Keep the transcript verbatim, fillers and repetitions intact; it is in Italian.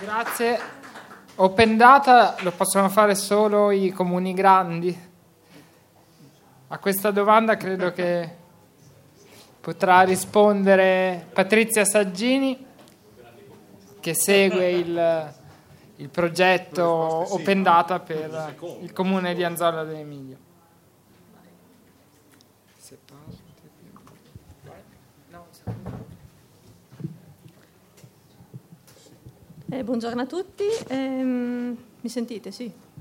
Grazie. Open data lo possono fare solo i comuni grandi? A questa domanda credo che potrà rispondere Patrizia Saggini, che segue il, il progetto Open Data per il comune di Anzola dell'Emilia. Eh, buongiorno a tutti, ehm, mi sentite? Sì.